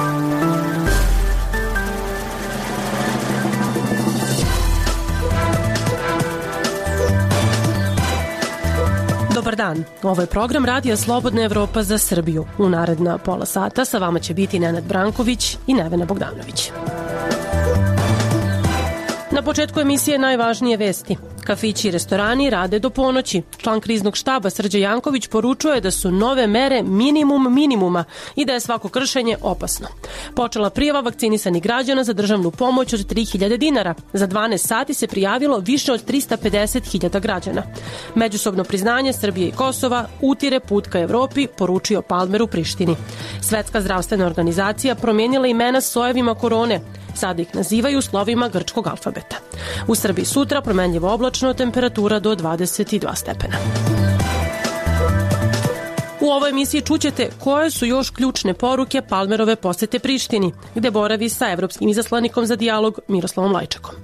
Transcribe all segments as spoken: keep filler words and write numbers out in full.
Dobar dan, ovo je program Radija Slobodna Evropa za Srbiju. U naredna pola sata sa vama će biti Nenad Branković i Nevena Bogdanović. Na početku emisije najvažnije vesti. Kafići i restorani rade do ponoći. Član kriznog štaba Srđan Janković poručuje da su nove mere minimum minimuma i da je svako kršenje opasno. Počela prijava vakcinisanih građana za državnu pomoć od tri hiljade dinara. Za dvanaest sati se prijavilo više od trista pedeset hiljada građana. Međusobno priznanje Srbije i Kosova utire put ka Evropi, poručio Palmer u Prištini. Svetska zdravstvena organizacija promijenila imena sojevima korone. Sada ih nazivaju slovima grčkog alfabeta. U Srbiji sutra promenljivo oblačno, temperatura do dvadeset dva stepena. U ovoj emisiji čućete koje su još ključne poruke Palmerove posete Prištini, gde boravi sa evropskim izaslanikom za dijalog Miroslavom Lajčakom.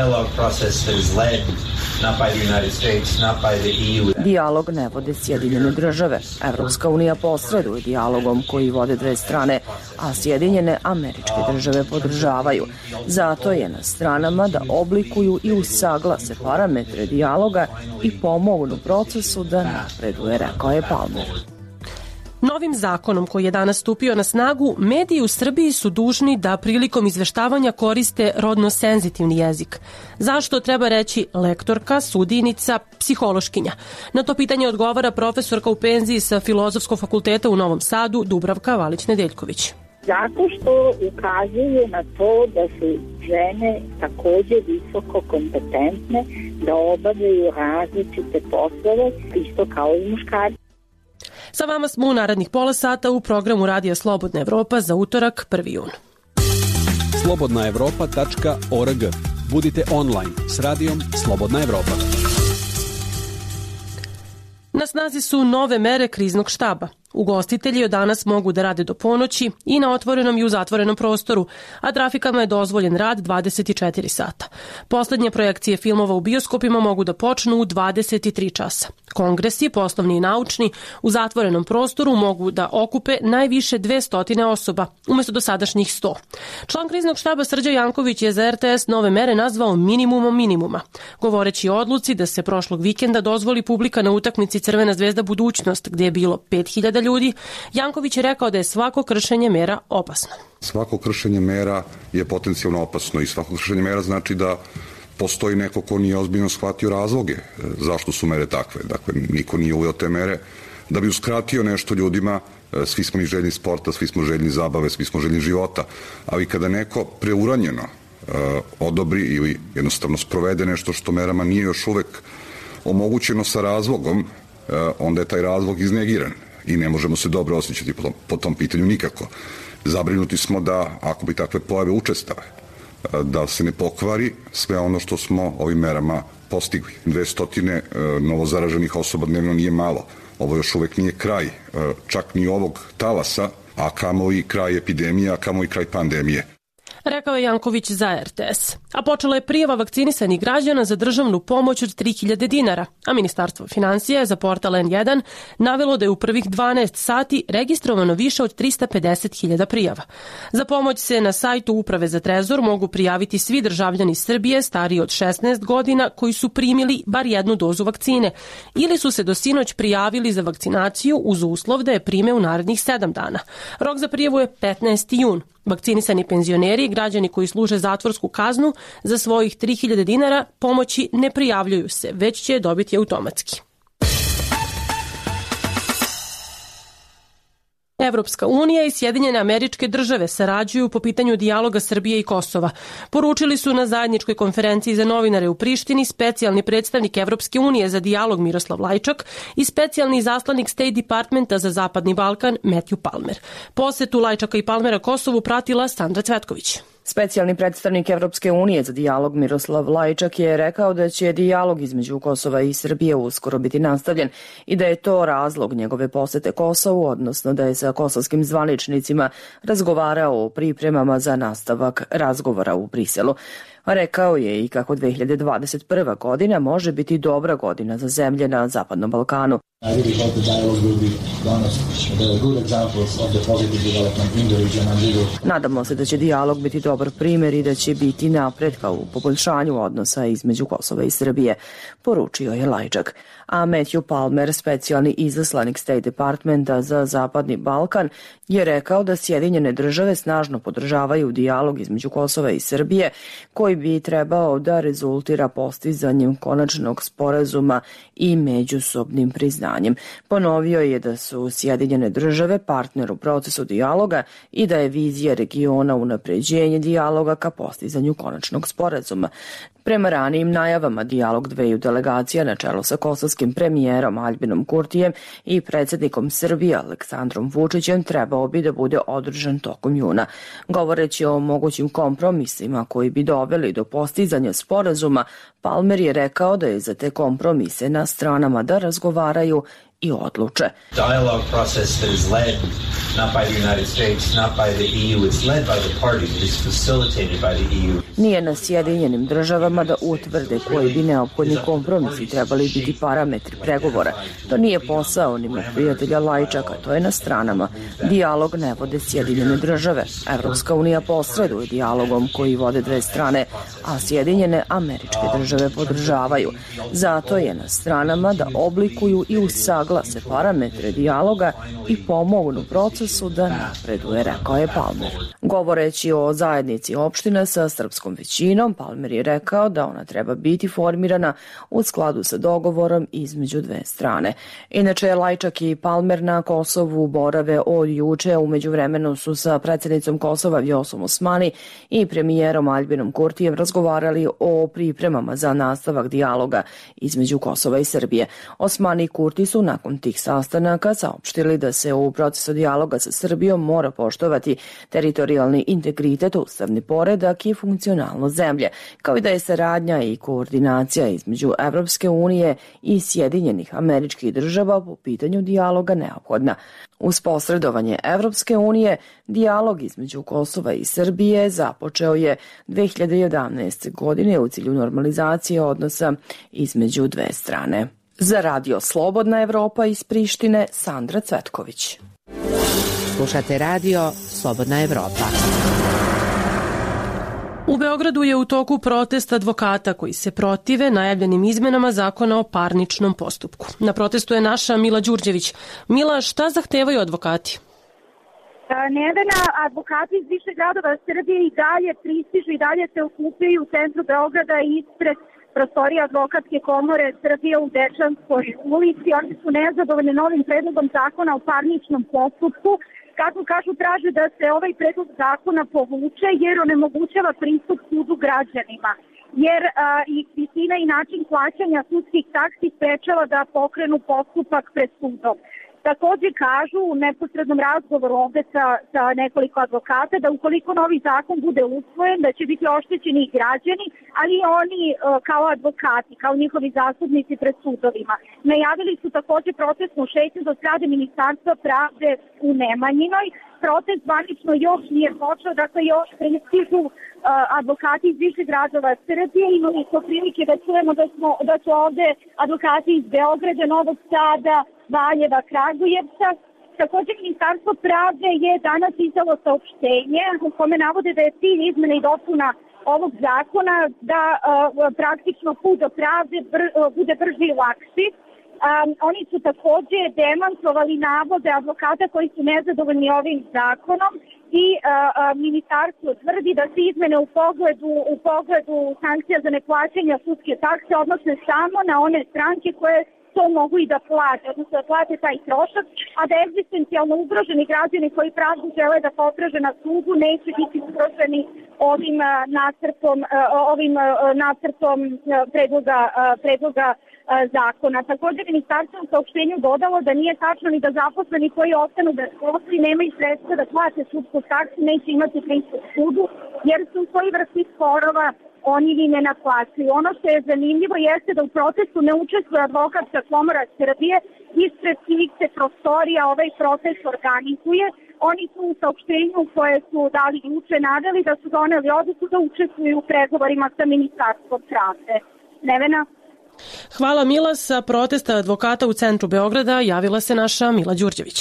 Dijalog ne vode Sjedinjene države. Evropska unija posreduje dijalogom koji vode dve strane, a Sjedinjene Američke države podržavaju. Zato je na stranama da oblikuju i usaglase parametre dijaloga i pomognu procesu da napreduje, rekao je Palmer. Novim zakonom koji je danas stupio na snagu, mediji u Srbiji su dužni da prilikom izveštavanja koriste rodno senzitivni jezik. Zašto, treba reći lektorka, sudijnica, psihološkinja? Na to pitanje odgovara profesorka u penziji sa Filozofskog fakulteta u Novom Sadu, Dubravka Valić-Nedeljković. Zato što ukazuje na to da su žene takođe visoko kompetentne da obavljaju različite poslove, isto kao i muškarci. Sa vama smo u narednih pola sata u programu Radija Slobodna Evropa za utorak prvi jun. slobodna evropa tačka org. Budite online s radijom Slobodna Evropa. Na snazi su nove mere kriznog štaba. Ugostitelji od danas mogu da rade do ponoći i na otvorenom i u zatvorenom prostoru, a trafikama je dozvoljen rad dvadeset četiri sata. Poslednje projekcije filmova u bioskopima mogu da počnu u dvadeset tri časa. Kongresi, poslovni i naučni, u zatvorenom prostoru mogu da okupe najviše dvesta osoba, umesto dosadašnjih sto. Član kriznog štaba Srđan Janković je za R T S nove mere nazvao minimumom minimuma, govoreći o odluci da se prošlog vikenda dozvoli publika na utakmici Crvena zvezda Budućnost, gdje je bilo pet hiljada ljudi. Janković je rekao da je svako kršenje mera opasno. Svako kršenje mera je potencijalno opasno i svako kršenje mera znači da postoji neko ko nije ozbiljno shvatio razloge zašto su mere takve. Dakle, niko nije uveo te mere da bi uskratio nešto ljudima. Svi smo mi željni sporta, svi smo željni zabave, svi smo željni života, ali kada neko preuranjeno uh, odobri ili jednostavno sprovede nešto što merama nije još uvek omogućeno sa razlogom, uh, onda je taj razlog iznegiran i ne možemo se dobro osjećati po tom, po tom pitanju nikako. Zabrinuti smo da, ako bi takve pojave učestale, da se ne pokvari sve ono što smo ovim merama postigli. Dvestotine novozaraženih osoba dnevno nije malo. Ovo još uvek nije kraj, čak ni ovog talasa, a kamo i kraj epidemije, a kamo i kraj pandemije. Rekao je Janković za R T S. A počela je prijava vakcinisanih građana za državnu pomoć od tri hiljade dinara, a Ministarstvo finansija je za portal N jedan navelo da je u prvih dvanaest sati registrovano više od trista pedeset hiljada prijava. Za pomoć se na sajtu Uprave za trezor mogu prijaviti svi državljani Srbije stariji od šesnaest godina koji su primili bar jednu dozu vakcine ili su se do sinoć prijavili za vakcinaciju uz uslov da je prime u narednih sedam dana. Rok za prijavu je petnaesti jun. Vakcinisani penzioneri i građani koji služe zatvorsku kaznu za svojih tri hiljade dinara pomoći ne prijavljuju se, već će je dobiti automatski. Evropska unija i Sjedinjene Američke države sarađuju po pitanju dijaloga Srbije i Kosova. Poručili su na zajedničkoj konferenciji za novinare u Prištini specijalni predstavnik Evropske unije za dijalog Miroslav Lajčak i specijalni izaslanik State Departmenta za Zapadni Balkan Matthew Palmer. Posetu Lajčaka i Palmera Kosovu pratila Sandra Cvetković. Specijalni predstavnik Evropske unije za dijalog Miroslav Lajčak je rekao da će dijalog između Kosova i Srbije uskoro biti nastavljen i da je to razlog njegove posete Kosovu, odnosno da je sa kosovskim zvaničnicima razgovarao o pripremama za nastavak razgovora u Briselu. Rekao je i kako dve hiljade dvadeset prva godina može biti dobra godina za zemlje na Zapadnom Balkanu. Nadamo se da će dijalog biti dobar primjer i da će biti napretka u poboljšanju odnosa između Kosova i Srbije, poručio je Lajčak. A Matthew Palmer, specijalni izaslanik State Departmenta za Zapadni Balkan, je rekao da Sjedinjene države snažno podržavaju dijalog između Kosova i Srbije, koji bi trebao da rezultira postizanjem konačnog sporazuma i međusobnim priznanjem. Ponovio je da su Sjedinjene države partner u procesu dijaloga i da je vizija regiona unapređenje dijaloga ka postizanju konačnog sporazuma. Prema ranijim najavama, dijalog dveju delegacija na čelu sa kosovskim premijerom Aljbinom Kurtijem i predsjednikom Srbije Aleksandrom Vučićem trebao bi da bude održan tokom juna. Govoreći o mogućim kompromisima koji bi doveli do postizanja sporazuma, Palmer je rekao da je za te kompromise na stranama da razgovaraju i odluče. Dialogue process that is led not by the United States, not by the E U, it's led by the parties, it is facilitated by the E U. Nije na Sjedinjenim državama da utvrde koji bi neophodni kompromisi trebali biti parametri pregovora. To nije posao ni mog prijatelja Lajčaka, to je na stranama. Dijalog ne vode Sjedinjene države. Evropska unija posreduje dijalogom koji vode dve strane, a Sjedinjene Američke države podržavaju. Zato je na stranama da oblikuju i usaglase parametre dijaloga i pomognu procesu da napreduje, rekao je Palmer. Govoreći o zajednici opština sa srpskom većinom, Palmer je rekao da ona treba biti formirana u skladu sa dogovorom između dve strane. Inače, Lajčak i Palmer na Kosovu borave od juče, umeđu vremenu su sa predsjednicom Kosova Vjosom Osmani i premijerom Aljbinom Kurtijem razgovarali o pripremama za nastavak dijaloga između Kosova i Srbije. Osmani i Kurti su nakon tih sastanaka saopštili da se u procesu dijaloga sa Srbijom mora poštovati teritorijalni integritet, ustavni poredak i funkcionalnost zemlje, kao i da je saradnja i koordinacija između Evropske unije i Sjedinjenih Američkih država po pitanju dijaloga neophodna. Uz posredovanje Evropske unije, dijalog između Kosova i Srbije započeo je dve hiljade jedanaeste. godine u cilju normalizacije odnosa između dve strane. Za radio Slobodna Evropa iz Prištine, Sandra Cvetković. Slušate radio Slobodna Evropa. U Beogradu je u toku protest advokata koji se protive najavljenim izmenama zakona o parničnom postupku. Na protestu je naša Mila Đurđević. Mila, šta zahtevaju advokati? Nevena, advokati iz više gradova Srbije i dalje pristižu i dalje se okupljaju u centru Beograda ispred prostorije advokatske komore Srbije u Dečanskoj ulici. Oni su nezadovoljni novim predlogom zakona o parničnom postupku. Kako kažu, traže da se ovaj predlog zakona povuče jer onemogućava pristup sudu građanima. Jer a, i visina i način plaćanja sudskih taksi sprečava da pokrenu postupak pred sudom. Takođe kažu u neposrednom razgovoru ovde sa, sa nekoliko advokata da ukoliko novi zakon bude usvojen, da će biti oštećeni i građani, ali i oni e, kao advokati, kao njihovi zastupnici pred sudovima. Najavili su takođe protestnu šetnju do zgrade Ministarstva pravde u Nemanjinoj. Protest zvanično još nije počeo, dakle još pristižu uh, advokati iz više gradova Srbije. Imali smo prilike da čujemo da, smo, da su ovde advokati iz Beograda, Novog Sada, Valjeva, Kragujevca. Također Ministarstvo pravde je danas izdalo saopštenje u kome navode da je cilj izmene i dopuna ovog zakona da uh, praktično put do pravde br, uh, bude brži i lakši. Um, oni su takođe demantovali navode advokata koji su nezadovoljni ovim zakonom i uh, uh, ministarstvo tvrdi da se izmene u pogledu, u pogledu sankcija za neplaćanje sudske takse odnose samo na one stranke koje to mogu i da plate, odnosno da plate taj trošak, a da egzistencijalno ugroženi građani koji pravdu žele da potraže na sudu neće biti ugroženi ovim uh, nacrtom, uh, ovim uh, nacrtom uh, predloga, uh, predloga zakona. Također ministarstvo u saopštenju dodalo da nije tačno ni da zaposleni koji ostanu bez posla i nemaju sredstva da plate sudsku taksu neće imati pristup sudu jer su u svojoj vrsti sporova oni ni ne naplaćuju. Ono što je zanimljivo jeste da u protestu ne učestvuje advokatska komora Srbije, ispred svih se prostorija ovaj protest organizuje. Oni su u saopštenju koje su dali juče naveli da su doneli odluku da učestvuju u pregovorima sa Ministarstvom pravde. Nevena? Hvala Mila. Sa protesta advokata u centru Beograda javila se naša Mila Đurđević.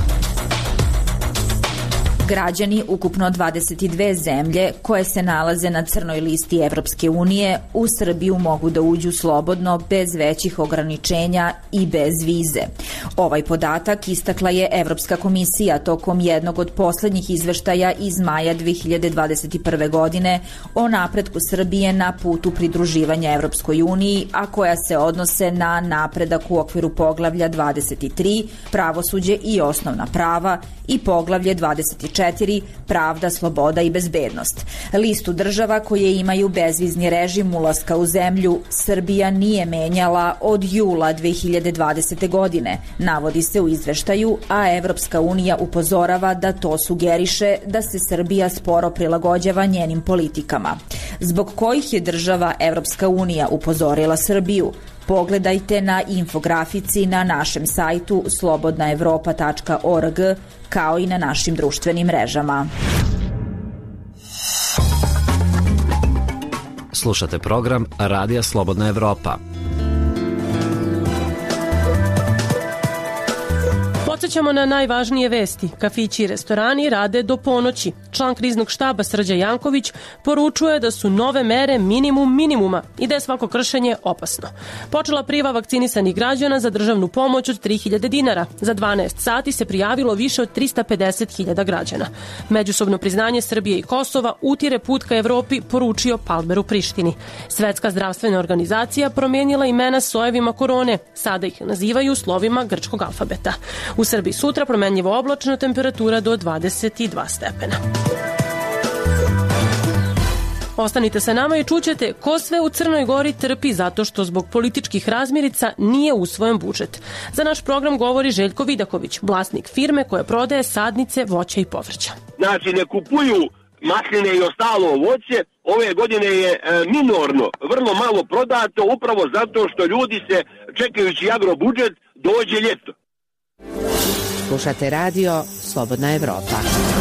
Građani ukupno dvadeset dve zemlje koje se nalaze na crnoj listi Evropske unije u Srbiju mogu da uđu slobodno bez većih ograničenja i bez vize. Ovaj podatak istakla je Evropska komisija tokom jednog od poslednjih izveštaja iz maja dve hiljade dvadeset prve. godine o napretku Srbije na putu pridruživanja Evropskoj uniji, a koja se odnose na napredak u okviru poglavlja dvadeset tri, pravosuđe i osnovna prava, i poglavlje dvadeset četiri, pravda, sloboda i bezbednost. Listu država koje imaju bezvizni režim ulaska u zemlju Srbija nije menjala od jula dve hiljade dvadesete. godine, navodi se u izveštaju, a Evropska unija upozorava da to sugeriše da se Srbija sporo prilagođava njenim politikama. Zbog kojih je država Evropska unija upozorila Srbiju? Pogledajte na infografici na našem sajtu slobodna evropa tačka org, kao i na našim društvenim mrežama. Slušate program Radija Slobodna Evropa. Podsećamo na najvažnije vesti. Kafići i restorani rade do ponoći. Član kriznog štaba Srđan Janković poručuje da su nove mere minimum minimuma i da je svako kršenje opasno. Počela prijava vakcinisanih građana za državnu pomoć od tri hiljade dinara. Za dvanaest sati se prijavilo više od trista pedeset hiljada građana. Međusobno priznanje Srbije i Kosova utire put ka Evropi, poručio Palmer u Prištini. Svetska zdravstvena organizacija promijenila imena sojevima korone. Sada ih nazivaju slovima grčkog alfabeta. U Srbiji sutra promenljivo oblačno, temperatura do dvadeset dva stepena. Ostanite sa nama i čućete ko sve u Crnoj Gori trpi zato što zbog političkih razmirica nije usvojen budžet. Za naš program govori Željko Vidaković, vlasnik firme koja prodaje sadnice voća i povrća. Znači, ne kupuju masline i ostalo voće. Ove godine je e, minorno, vrlo malo prodato, upravo zato što ljudi se, čekajući agrobudžet, dođe ljeto. Slušate radio Slobodna Evropa.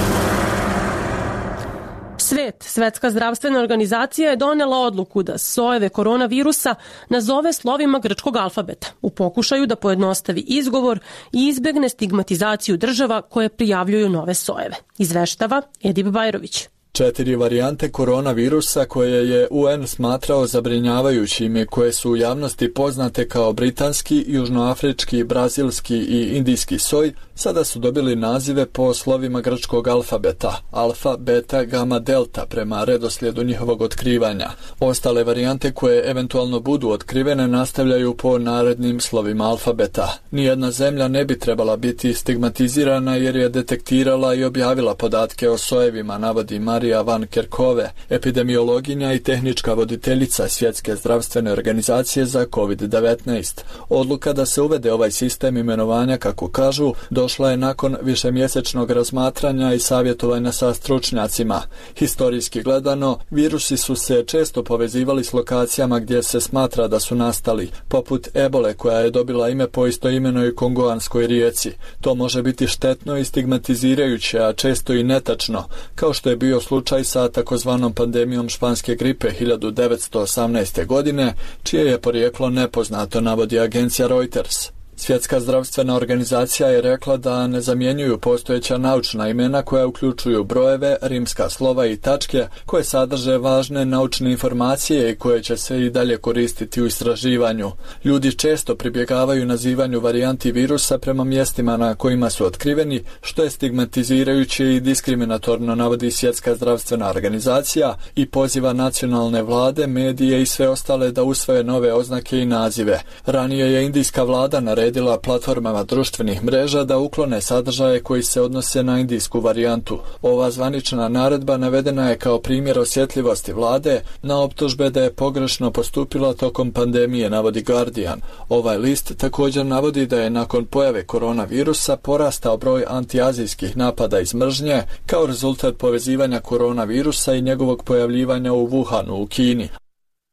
Svet, Svetska zdravstvena organizacija je donela odluku da sojeve koronavirusa nazove slovima grčkog alfabeta u pokušaju da pojednostavi izgovor i izbegne stigmatizaciju država koje prijavljuju nove sojeve. Izveštava Edip Bajrović. Četiri varijante koronavirusa koje je U N smatrao zabrinjavajućim i koje su u javnosti poznate kao britanski, južnoafrički, brazilski i indijski soj, sada su dobili nazive po slovima grčkog alfabeta, alfa, beta, gama, delta, prema redoslijedu njihovog otkrivanja. Ostale varijante koje eventualno budu otkrivene nastavljaju po narednim slovima alfabeta. Nijedna zemlja ne bi trebala biti stigmatizirana jer je detektirala i objavila podatke o sojevima, navodi Marija Van Kerkhove, epidemiologinja i tehnička voditeljica Svjetske zdravstvene organizacije za kovid devetnaest. Odluka da se uvede ovaj sistem imenovanja, kako kažu, došla je nakon višemjesečnog razmatranja i savjetovanja sa stručnjacima. Historijski gledano, virusi su se često povezivali s lokacijama gdje se smatra da su nastali, poput ebole koja je dobila ime po istoimenoj kongoanskoj rijeci. To može biti štetno i stigmatizirajuće, a često i netačno, kao što je bio slučaj sa takozvanom pandemijom španske gripe hiljadu devetsto osamnaeste. godine, čije je porijeklo nepoznato, navodi agencija Reuters. Svjetska zdravstvena organizacija je rekla da ne zamjenjuju postojeća naučna imena koja uključuju brojeve, rimska slova i tačke koje sadrže važne naučne informacije i koje će se i dalje koristiti u istraživanju. Ljudi često pribjegavaju nazivanju varijanti virusa prema mjestima na kojima su otkriveni, što je stigmatizirajuće i diskriminatorno, navodi Svjetska zdravstvena organizacija i poziva nacionalne vlade, medije i sve ostale da usvoje nove oznake i nazive. Ranije je indijska vlada naredila platformama društvenih mreža da uklone sadržaje koji se odnose na indijsku varijantu. Ova zvanična naredba navedena je kao primjer osjetljivosti vlade na optužbe da je pogrešno postupila tokom pandemije, navodi Guardian. Ovaj list također navodi da je nakon pojave koronavirusa porastao broj antiazijskih napada iz mržnje kao rezultat povezivanja koronavirusa i njegovog pojavljivanja u Wuhanu u Kini.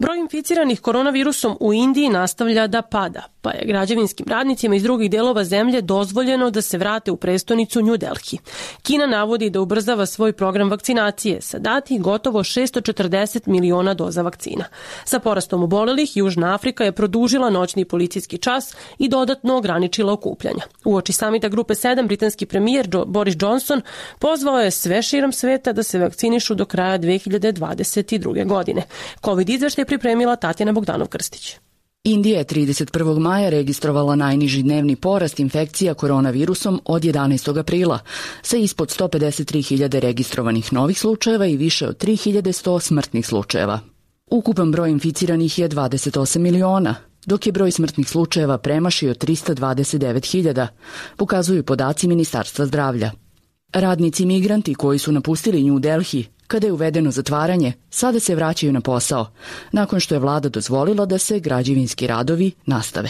Broj inficiranih koronavirusom u Indiji nastavlja da pada, pa je građevinskim radnicima iz drugih delova zemlje dozvoljeno da se vrate u prestonicu New Delhi. Kina navodi da ubrzava svoj program vakcinacije sa dati gotovo šessto četrdeset miliona doza vakcina. Sa porastom obolelih, Južna Afrika je produžila noćni policijski čas i dodatno ograničila okupljanja. Uoči samita grupe sedam, britanski premijer Boris Johnson pozvao je sve širom sveta da se vakcinišu do kraja dve hiljade dvadeset druge. godine. Covid izveštaj pripremila Tatjana Bogdanov-Krstić. Indija je trideset prvog maja registrovala najniži dnevni porast infekcija koronavirusom od jedanaestog aprila, sa ispod sto pedeset tri hiljade registrovanih novih slučajeva i više od tri hiljade sto smrtnih slučajeva. Ukupan broj inficiranih je dvadeset osam miliona, dok je broj smrtnih slučajeva premašio trista dvadeset devet hiljada, pokazuju podaci Ministarstva zdravlja. Radnici migranti koji su napustili New Delhi kada je uvedeno zatvaranje, sada se vraćaju na posao, nakon što je vlada dozvolila da se građevinski radovi nastave.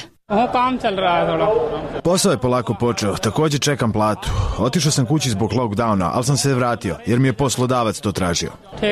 Posao je polako počeo, također čekam platu. Otišao sam kući zbog lockdowna, ali sam se vratio, jer mi je poslodavac to tražio.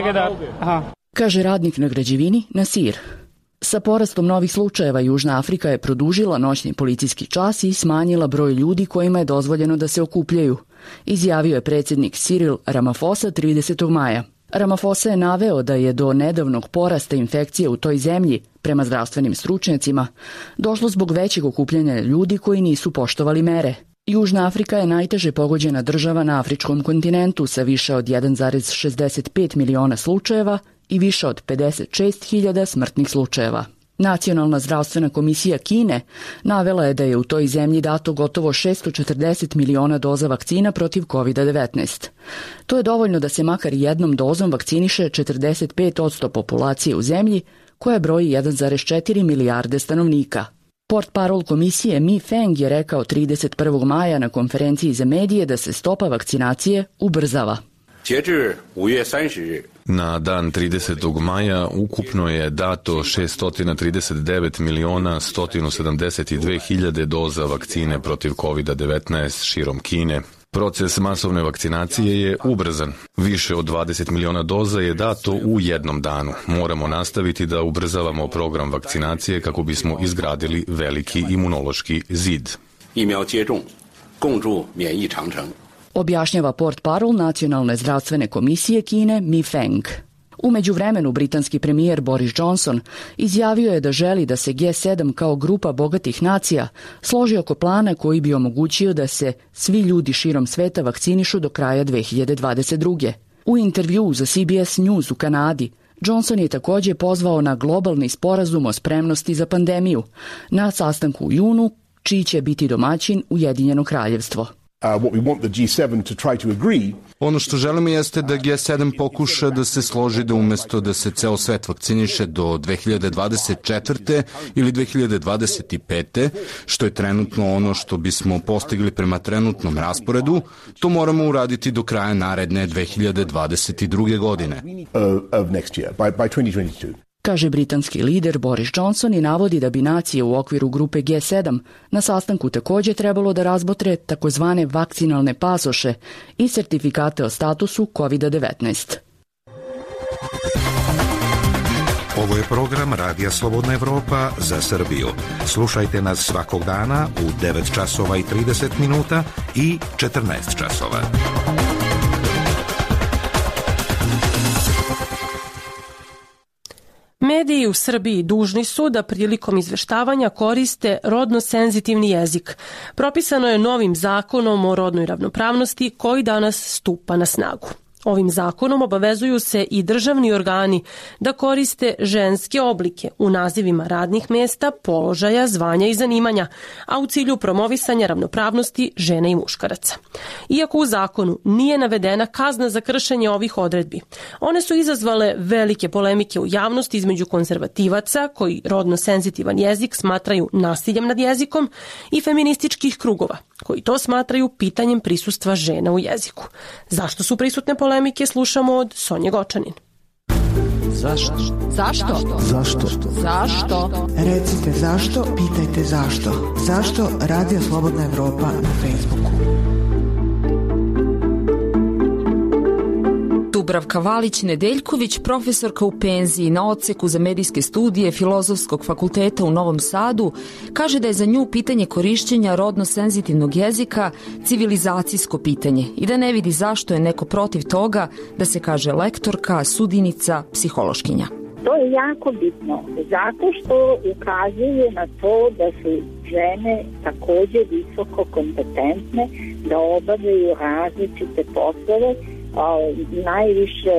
Kaže radnik na građevini Nasir. Sa porastom novih slučajeva Južna Afrika je produžila noćni policijski čas i smanjila broj ljudi kojima je dozvoljeno da se okupljaju, izjavio je predsjednik Cyril Ramaphosa tridesetog maja. Ramaphosa je naveo da je do nedavnog porasta infekcije u toj zemlji, prema zdravstvenim stručnjacima, došlo zbog većeg okupljanja ljudi koji nisu poštovali mere. Južna Afrika je najteže pogođena država na afričkom kontinentu sa više od jedan zarez šezdeset pet miliona slučajeva i više od pedeset šest hiljada smrtnih slučajeva. Nacionalna zdravstvena komisija Kine navela je da je u toj zemlji dato gotovo šessto četrdeset miliona doza vakcina protiv kovid devetnaest. To je dovoljno da se makar jednom dozom vakciniše četrdeset pet posto populacije u zemlji, koja broji jedan zarez četiri milijarde stanovnika. Portparol komisije Mi Feng je rekao trideset prvog maja na konferenciji za medije da se stopa vakcinacije ubrzava. Na dan tridesetog maja ukupno je dato šessto trideset devet miliona sto sedamdeset dve hiljade doza vakcine protiv kovid devetnaest širom Kine. Proces masovne vakcinacije je ubrzan. Više od dvadeset miliona doza je dato u jednom danu. Moramo nastaviti da ubrzavamo program vakcinacije kako bismo izgradili veliki imunološki zid. Objašnjava portparol Nacionalne zdravstvene komisije Kine Mi Feng. U međuvremenu britanski premijer Boris Johnson izjavio je da želi da se G sedam kao grupa bogatih nacija složi oko plana koji bi omogućio da se svi ljudi širom sveta vakcinišu do kraja dve hiljade dvadeset druge. U intervjuu za C B S News u Kanadi, Johnson je također pozvao na globalni sporazum o spremnosti za pandemiju na sastanku u junu, čiji će biti domaćin Ujedinjeno kraljevstvo. Ono što želimo jeste da G sedam pokuša da se složi da umesto da se ceo svet vakciniše do dve hiljade dvadeset četvrte ili dve hiljade dvadeset pete, što je trenutno ono što bismo postigli prema trenutnom rasporedu, to moramo uraditi do kraja naredne dve hiljade dvadeset druge. godine. Kaže britanski lider Boris Johnson i navodi da bi nacije u okviru grupe G sedam na sastanku također trebalo da razmotre takozvane vakcinalne pasoše i sertifikate o statusu kovid devetnaest. Ovo je program Radija Slobodna Evropa za Srbiju. Slušajte nas svakog dana u devet časova i trideset minuta i četrnaest časova. Mediji u Srbiji dužni su da prilikom izveštavanja koriste rodno senzitivni jezik. Propisano je novim zakonom o rodnoj ravnopravnosti koji danas stupa na snagu. Ovim zakonom obavezuju se i državni organi da koriste ženske oblike u nazivima radnih mesta, položaja, zvanja i zanimanja, a u cilju promovisanja ravnopravnosti žena i muškaraca. Iako u zakonu nije navedena kazna za kršenje ovih odredbi, one su izazvale velike polemike u javnosti između konzervativaca koji rodno senzitivan jezik smatraju nasiljem nad jezikom i feminističkih krugova koji to smatraju pitanjem prisustva žena u jeziku. Zašto su prisutne polemike, slušamo od Sonje Gočanin. Zašto? Zašto? Zašto? Zašto? Recite zašto, pitajte zašto. Zašto Radio Slobodna Evropa na Facebooku? Dubravka Valić-Nedeljković, profesorka u penziji na odseku za medijske studije Filozofskog fakulteta u Novom Sadu, kaže da je za nju pitanje korišćenja rodno senzitivnog jezika civilizacijsko pitanje i da ne vidi zašto je neko protiv toga da se kaže lektorka, sudinica, psihološkinja. To je jako bitno, zato što ukazuje na to da su žene takođe visoko kompetentne, da obavljaju različite poslove, najviše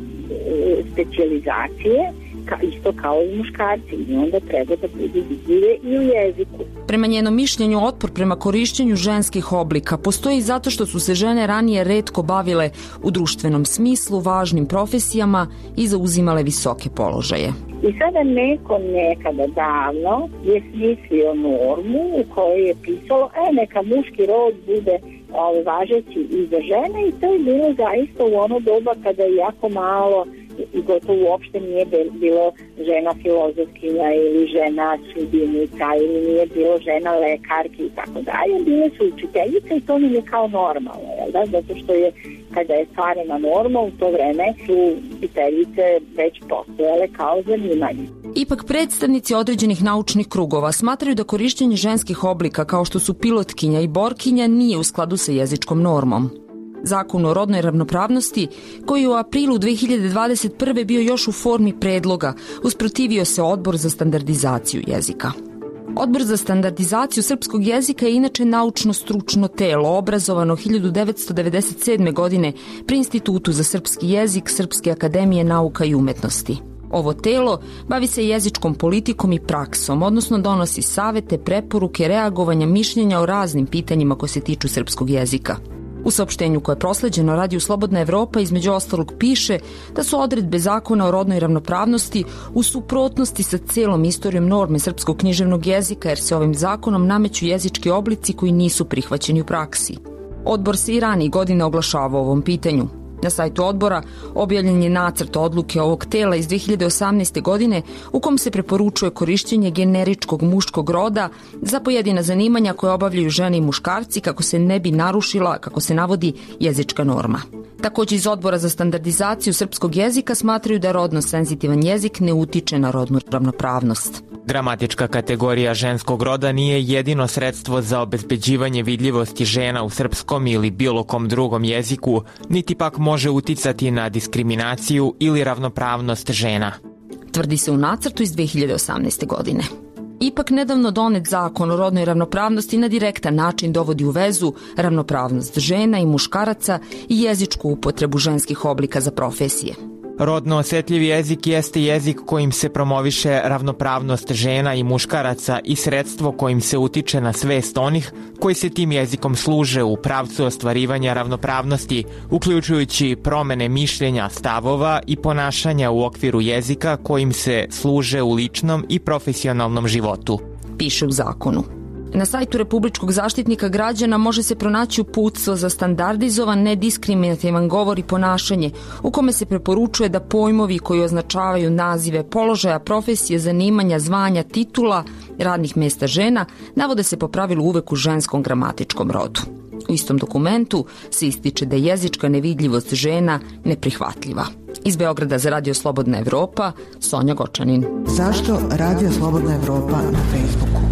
specijalizacije, isto kao i muškarci, i onda treba da budu vidljive i u jeziku. Prema njenom mišljenju, otpor prema korišćenju ženskih oblika postoji zato što su se žene ranije retko bavile u društvenom smislu važnim profesijama i zauzimale visoke položaje. I sada neko nekada davno je smislio normu u kojoj je pisalo e, neka muški rod bude ovaj, važeći i za žene, i to je bilo zaista u ono doba kada je jako malo i gotovo uopšte nije bilo žena filozofkinja ili žena sudinica ili nije bilo žena lekarki i tako dalje. Bile su učiteljice i to nam je kao normalno, jel da? Zato što je, kada je stvarena norma, u to vreme su učiteljice već postojale kao zanimanje. Ipak predstavnici određenih naučnih krugova smatraju da korišćenje ženskih oblika kao što su pilotkinja i borkinja nije u skladu sa jezičkom normom. Zakon o rodnoj ravnopravnosti, koji je u aprilu dve hiljade dvadeset prve bio još u formi predloga, usprotivio se Odbor za standardizaciju jezika. Odbor za standardizaciju srpskog jezika je inače naučno-stručno telo, obrazovano hiljadu devetsto devedeset sedme. godine pri Institutu za srpski jezik Srpske akademije nauka i umetnosti. Ovo telo bavi se jezičkom politikom i praksom, odnosno donosi savete, preporuke, reagovanja, mišljenja o raznim pitanjima koje se tiču srpskog jezika. U saopštenju koje je prosleđeno Radiju Slobodna Evropa između ostalog piše da su odredbe Zakona o rodnoj ravnopravnosti u suprotnosti sa celom istorijom norme srpskog književnog jezika, jer se ovim zakonom nameću jezički oblici koji nisu prihvaćeni u praksi. Odbor se i ranije godine oglašavao o ovom pitanju. Na sajtu odbora objavljen je nacrt odluke ovog tela iz dve hiljade osamnaeste. godine u kom se preporučuje korišćenje generičkog muškog roda za pojedina zanimanja koje obavljaju žene i muškarci kako se ne bi narušila, kako se navodi, jezička norma. Takođe iz Odbora za standardizaciju srpskog jezika smatraju da rodno senzitivan jezik ne utiče na rodnu ravnopravnost. Gramatička kategorija ženskog roda nije jedino sredstvo za obezbeđivanje vidljivosti žena u srpskom ili bilo kom drugom jeziku, niti pak može uticati na diskriminaciju ili ravnopravnost žena. Tvrdi se u nacrtu iz dve hiljade osamnaeste. godine. Ipak nedavno donet zakon o rodnoj ravnopravnosti na direktan način dovodi u vezu ravnopravnost žena i muškaraca i jezičku upotrebu ženskih oblika za profesije. Rodno osetljiv jezik jeste jezik kojim se promoviše ravnopravnost žena i muškaraca i sredstvo kojim se utiče na svest onih koji se tim jezikom služe u pravcu ostvarivanja ravnopravnosti, uključujući promene mišljenja, stavova i ponašanja u okviru jezika kojim se služe u ličnom i profesionalnom životu. Piše u zakonu. Na sajtu Republičkog zaštitnika građana može se pronaći uputstvo za standardizovan, nediskriminativan govor i ponašanje, u kome se preporučuje da pojmovi koji označavaju nazive položaja, profesije, zanimanja, zvanja, titula, radnih mesta žena, navode se po pravilu uvek u ženskom gramatičkom rodu. U istom dokumentu se ističe da je jezička nevidljivost žena neprihvatljiva. Iz Beograda za Radio Slobodna Evropa, Sonja Gočanin. Zašto Radio Slobodna Evropa na Facebooku?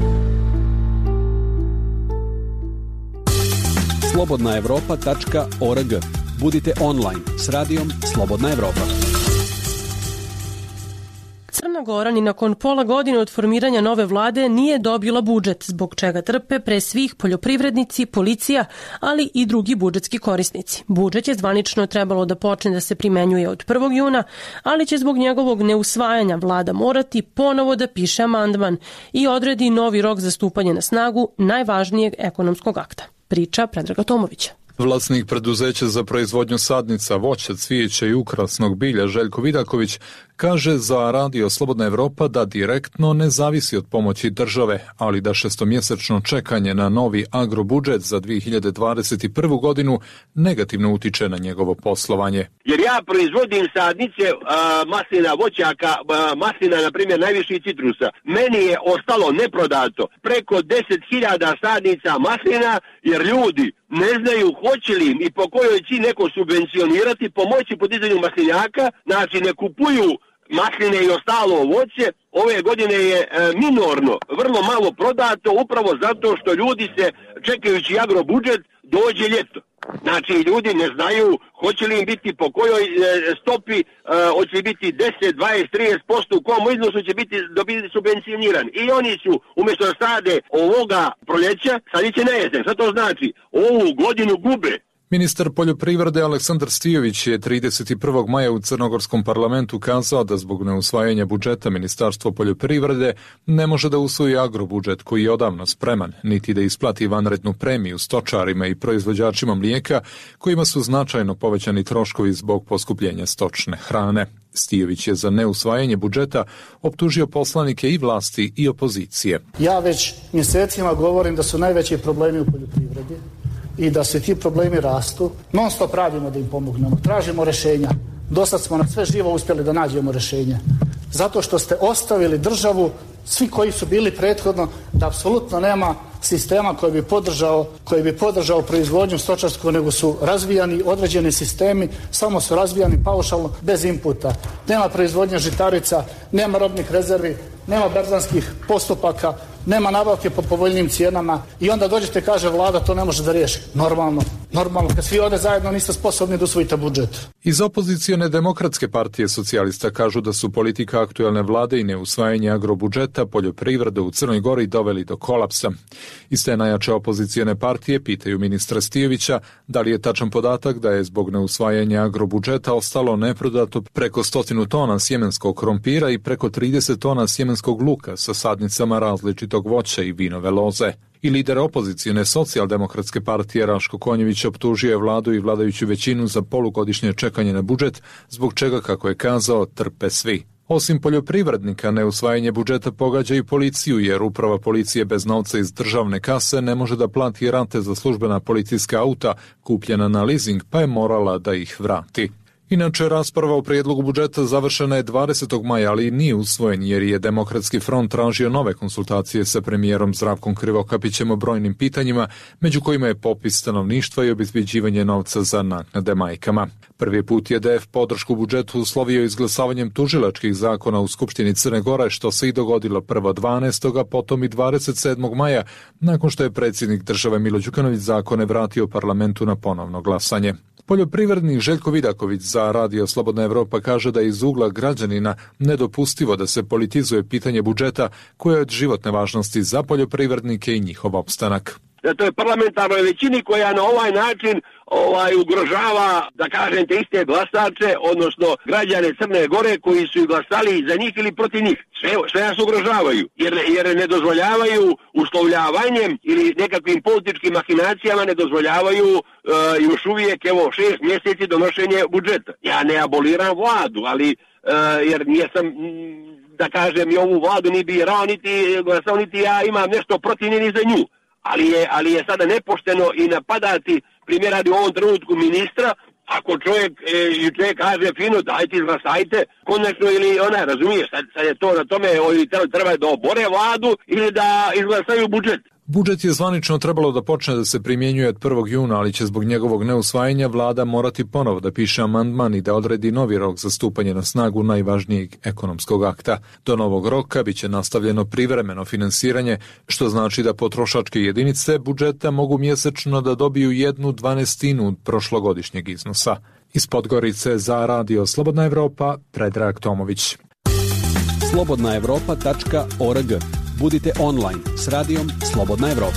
slobodna evropa tačka org. Budite online s radijom Slobodna Evropa. Crna Gora ni nakon pola godine od formiranja nove vlade nije dobila budžet, zbog čega trpe pre svih poljoprivrednici, policija, ali i drugi budžetski korisnici. Budžet je zvanično trebalo da počne da se primenjuje od prvog juna, ali će zbog njegovog neusvajanja vlada morati ponovo da piše amandman i odredi novi rok za stupanje na snagu najvažnijeg ekonomskog akta. Priča Predraga Tomovića. Vlasnik preduzeća za proizvodnju sadnica, voća, cvijeća i ukrasnog bilja Željko Vidaković kaže za Radio Slobodna Evropa da direktno ne zavisi od pomoći države, ali da šestomjesečno čekanje na novi agrobudžet za dve hiljade dvadeset prvu. godinu negativno utiče na njegovo poslovanje. Jer ja proizvodim sadnice a, maslina, voćaka, a, maslina, na primjer, najviše citrusa. Meni je ostalo neprodato preko deset hiljada sadnica maslina, jer ljudi ne znaju hoće li im i po kojoj ci neko subvencionirati, pomoći podizanju maslinjaka, znači ne kupuju masline i ostalo voće. Ove godine je e, minorno, vrlo malo prodato, upravo zato što ljudi se, čekajući agrobudžet, dođe ljeto. Znači, ljudi ne znaju hoće li im biti po kojoj e, stopi, e, hoće li biti deset, dvadeset, trideset posto, u kom iznosu će biti dobiti subvencioniran. I oni su, umjesto da sade ovoga proljeća, sadit će na jesen. Šta to znači? Ovu godinu gube. Ministar poljoprivrede Aleksandar Stijović je trideset prvog maja u Crnogorskom parlamentu kazao da zbog neusvajanja budžeta Ministarstvo poljoprivrede ne može da usvoji agrobudžet koji je odavno spreman, niti da isplati vanrednu premiju stočarima i proizvođačima mlijeka kojima su značajno povećani troškovi zbog poskupljenja stočne hrane. Stijović je za neusvajanje budžeta optužio poslanike i vlasti i opozicije. Ja već mjesecima govorim da su najveći problemi u poljoprivredi i da se ti problemi rastu. Non stop radimo da im pomognemo, tražimo rješenja. Dosad smo na sve živo uspjeli da nađemo rješenje. Zato što ste ostavili državu, svi koji su bili prethodno, da apsolutno nema sistema koji bi podržao, koji bi podržao proizvodnju stočarsku, nego su razvijani određeni sistemi, samo su razvijani paušalno, bez inputa. Nema proizvodnje žitarica, nema robnih rezervi, nema berzanskih postupaka, nema nabavke po povoljnim cijenama i onda dođete, kaže vlada, to ne može da riješi. Normalno, normalno, kad svi ovdje zajedno niste sposobni da usvojite budžet. Iz opozicione demokratske partije socijalista kažu da su politika aktuelne vlade i neusvajanje agrobudžeta poljoprivrede u Crnoj Gori doveli do kolapsa. Iz te najjače opozicione partije pitaju ministra Stijovića da li je tačan podatak da je zbog neusvajanja agrobudžeta ostalo neprodato preko stotinu tona sjemenskog krompira i preko trideset tona sjemenskog luka sa sadnicama različitog voća i vinove loze. I lider opozicione socijaldemokratske partije Raško Konjević optužio je vladu i vladajuću većinu za polugodišnje čekanje na budžet, zbog čega, kako je kazao, trpe svi. Osim poljoprivrednika, neusvajanje budžeta pogađa i policiju, jer uprava policije bez novca iz državne kase ne može da plati rate za službena policijska auta kupljena na leasing, pa je morala da ih vrati. Inače, rasprava o prijedlogu budžeta završena je dvadesetog maja, ali nije usvojen jer je Demokratski front tražio nove konsultacije sa premijerom Zdravkom Krivokapićem o brojnim pitanjima, među kojima je popis stanovništva i obezbeđivanje novca za naknade majkama. Prvi put je D F podršku budžetu uslovio izglasavanjem tužilačkih zakona u Skupštini Crne Gore, što se i dogodilo prvo dvanaestog a potom i dvadeset sedmog maja, nakon što je predsjednik države Milo Đukanović zakone vratio parlamentu na ponovno glasanje. Poljoprivrednik Željko Vidaković za Radio Slobodna Evropa kaže da je iz ugla građanina nedopustivo da se politizuje pitanje budžeta koje je od životne važnosti za poljoprivrednike i njihov opstanak. Da to je parlamentarnoj većini koja na ovaj način ovaj ugrožava, da kažem, te iste glasače, odnosno građane Crne Gore koji su glasali za njih ili protiv njih. Sve, sve nas ugrožavaju, jer, jer ne dozvoljavaju uslovljavanjem ili nekakvim političkim mahinacijama, ne dozvoljavaju uh, još uvijek, evo, šest mjeseci donošenje budžeta. Ja ne aboliram vladu, ali uh, jer nisam, da kažem, i ovu vladu ni birao, niti glasao, niti ja imam nešto protiv ni za nju. Ali je, ali je sada nepošteno i napadati, primjer radi u ovom trenutku ministra, ako čovjek, e, čovjek kaže fino, dajte izglasajte, konačno ili ona, razumiješ, sad, sad je to na tome, ili treba da obore vladu ili da izglasaju budžet. Budžet je zvanično trebalo da počne da se primjenjuje od prvog juna, ali će zbog njegovog neusvajanja vlada morati ponovo da piše amandman i da odredi novi rok za stupanje na snagu najvažnijeg ekonomskog akta. Do novog roka biće nastavljeno privremeno finansiranje, što znači da potrošačke jedinice budžeta mogu mjesečno da dobiju jednu dvanestinu prošlogodišnjeg iznosa. Iz Podgorice za Radio Slobodna Evropa, Predrag Tomović. slobodna evropa tačka org. Budite online s radijom Slobodna Evropa.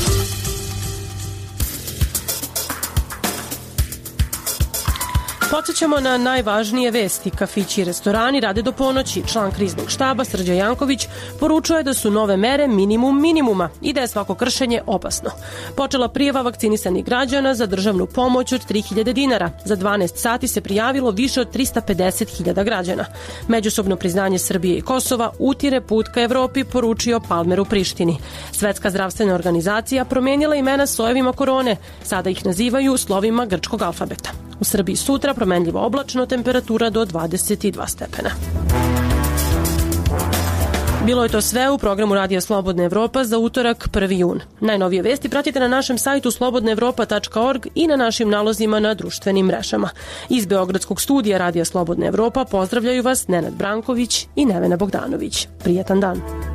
Podsećamo na najvažnije vesti. Kafići i restorani rade do ponoći. Član kriznog štaba Srđan Janković poručuje da su nove mere minimum minimuma i da je svako kršenje opasno. Počela prijava vakcinisanih građana za državnu pomoć od tri hiljade dinara. Za dvanaest sati se prijavilo više od trista pedeset hiljada građana. Međusobno priznanje Srbije i Kosova utire put ka Evropi, poručio Palmer u Prištini. Svetska zdravstvena organizacija promijenila imena sojevima korone. Sada ih nazivaju slovima grčkog alfabeta. U Srbiji sutra promenljivo oblačno, temperatura do dvadeset dva stepena. Bilo je to sve u programu Radija Slobodna Evropa za utorak prvi jun. Najnovije vesti pratite na našem sajtu slobodna evropa tačka org i na našim nalozima na društvenim mrežama. Iz Beogradskog studija Radija Slobodna Evropa pozdravljaju vas Nenad Branković i Nevena Bogdanović. Prijetan dan.